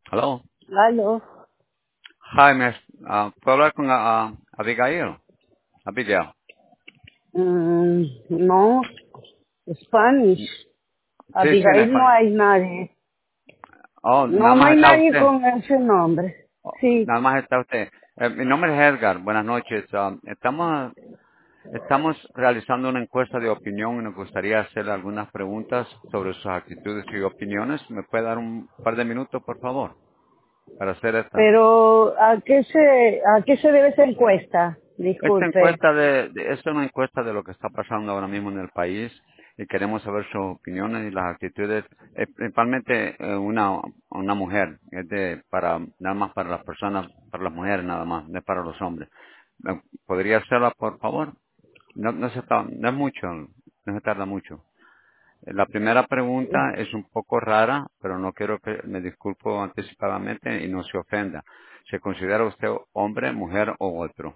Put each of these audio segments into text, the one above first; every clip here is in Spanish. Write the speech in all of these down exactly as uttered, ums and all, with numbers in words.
Hello. Aló. Hi, miss. Uh, ¿Puedo hablar con uh, Abigail? Abigail. Mm, no, Spanish. Sí, sí, en Abigail no español. hay nadie. Oh, No, nada no más hay está nadie usted. con ese nombre. Oh, Sí, nada más está usted. Eh, mi nombre es Edgar. Buenas noches. Um, estamos, estamos realizando una encuesta de opinión y nos gustaría hacerle algunas preguntas sobre sus actitudes y opiniones. ¿Me puede dar un par de minutos, por favor, para hacer esta? pero ¿a qué se, a qué se debe esa encuesta? Esta Disculpe. encuesta de, de- es una encuesta de lo que está pasando ahora mismo en el país y queremos saber sus opiniones y las actitudes, eh, principalmente eh, una, una mujer, es de, para, nada más para las personas, para las mujeres nada más, no es para los hombres. Eh, ¿Podría hacerla, por favor? No, no se ta- no es mucho, no se tarda mucho. Eh, La primera pregunta es un poco rara, pero no quiero que me disculpo anticipadamente y no se ofenda. ¿Se considera usted hombre, mujer o otro?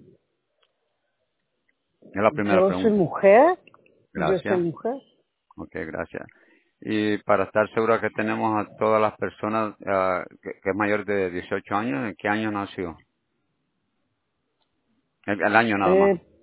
Es la primera Yo soy pregunta. mujer. Yo soy Gracias. mujer. Ok, gracias. Y para estar seguro que tenemos a todas las personas ah, que, que es mayor de dieciocho años, ¿en qué año nació? El, el año nada más. Eh,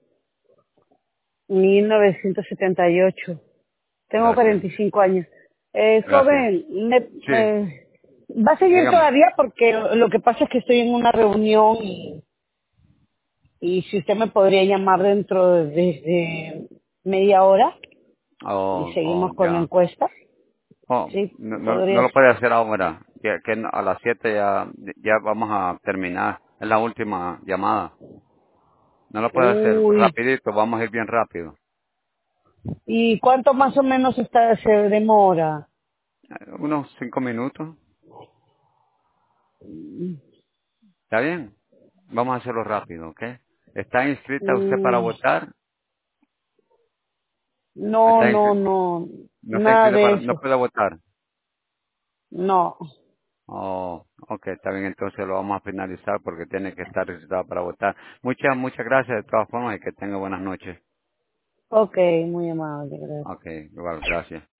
mil novecientos setenta y ocho. Tengo Gracias. cuarenta y cinco años. Eh, Gracias. joven, me- Sí, me- ¿va a seguir dígame. todavía? Porque lo que pasa es que estoy en una reunión y Y si usted me podría llamar dentro de, de media hora y Oh, oh, seguimos con la ya. encuesta, Oh, sí, no, no, no podría lo ser. puede hacer ahora. Que, que a las siete ya, ya vamos a terminar. Es la última llamada. No lo puede hacer Uy, rapidito, vamos a ir bien rápido. ¿y cuánto más o menos está, se demora? Eh, Unos cinco minutos. ¿Está bien? Vamos a hacerlo rápido, ¿ok? ¿Está inscrita usted para Mm, votar? no, ¿Está no, inscrita? no, ¿No está nada inscrita de para, no eso. puede votar? No. Oh, ok, está bien, entonces lo vamos a finalizar porque tiene que estar registrado para votar. Muchas, muchas gracias de todas formas y que tenga buenas noches. Ok, muy amable, gracias. Ok, igual, gracias.